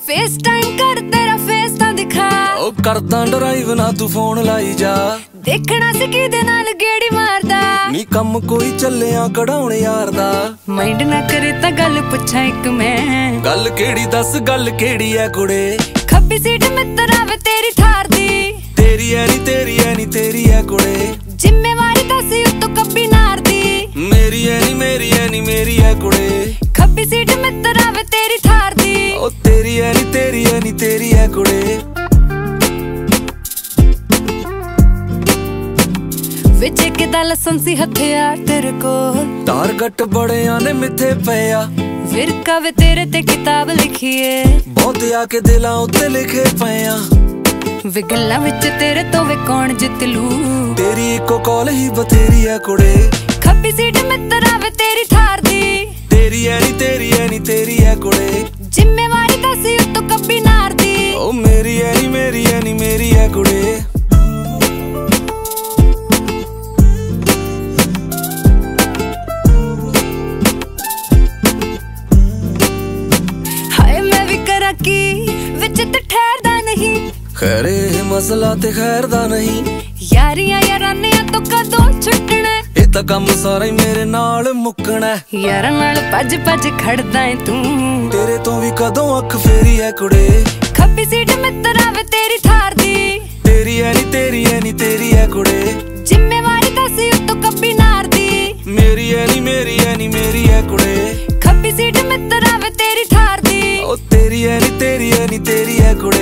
face time कर तेरा face तां दिखा ओ करदा ड्राइव ना तू फोन लाई जा देखना सी किदे नाल गेड़ी मारदा नी कम कोई चलिया कढाउण यार दा माइंड ना करे तां गल पुछां इक मैं गल केड़ी दस गल केड़ी है कुड़े खब्बी सीट मित्तरा वे तेरी थार दी तेरी है नी तेरी है नी तेरी है कुड़े जिम्मेवारी दस उत्तों कब्बी नार दी मेरी है नी मेरी है नी मेरी है कुड़े खब्बी सीट मित्तरा वे तेरी थार दी ओ तेरी है नी तेरी है नी तेरी है कुड़े विच इक दा लाइसेंसी हथियार तेरे कोल टारगेट बड़े आने मिथे पे आ विरका वे तेरे ते किताब लिखी है बहुत आके दिलां उत्ते लिखे पे आ वे गल्लां विच तेरे तो वे कौन जित लू तेरी इको कॉल ही बथेरी है कुड़े खब्बी सीट मित्तरा वे तेरी थार दी तेरी है नी तेरी है नी तेरी है कुड़े जिम्मेवारी दस उत्तों कब्बी नार दी ओ मेरी है नी मेरी है नी मेरी है कुड़े हाय मैं भी करा की विच ते ठहरदा नहीं खैरे मसला ते खैर दा नहीं यारियां यारानियां तो कदों छुटना ए तां कम सारा ही मेरे नाल मुक्कना यारां नाल भज भज खड़दा है तू तेरे तो भी कदों अख फेरी है कुड़े खब्बी सीट मित्तरा वे तेरी थार दी तेरी है नी तेरी है नी तेरी है कुड़े जिम्मेवारी दस उत्तों कब्बी नार दी मेरी है नी मेरी है नी मेरी है कुड़े खब्बी सीट मित्तरा वे तेरी थार दी ओ तेरी है नी तेरी है नी तेरी है कुड़े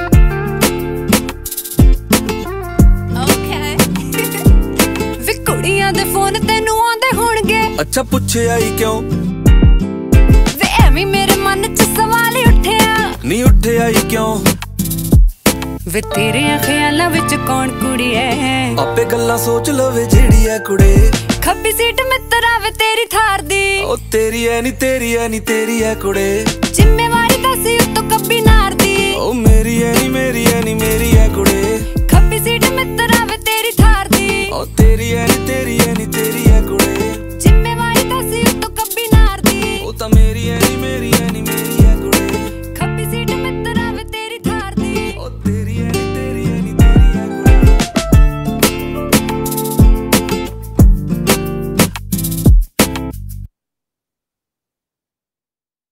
वे कुड़ियां दे फोन तेनू आंदे होणगे अच्छा पुछे आई क्यों वे एवें मेरे मन च सवाल ही उठिया नी उठे आई क्यों वे तेरे ख्यालां विच कौन कुड़ी है आपे गल्लां सोच लवे जेड़ी है कुड़े खब्बी सीट मित्तरा वे तेरी थार दी ओ तेरी है नी तेरी है नी तेरी है कुड़े जिम्मेवारी दस उत्तों कब्बी नार दी ओ मेरी है नी मेरी है नी